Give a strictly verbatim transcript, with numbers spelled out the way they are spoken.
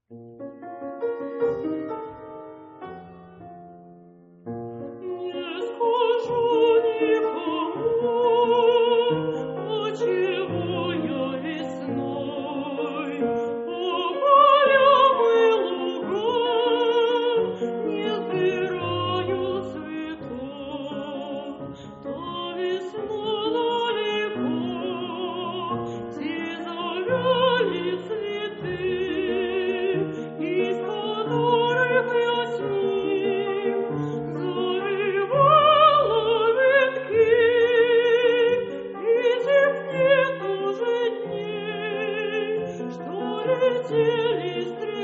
Не скажу никому, почему я весной по полям и лугам не сбираю цветов. Та весна далеко, те завяли цветы, из которых я с ним зарывала венки, и тех нет уже дней, что летели стрелы.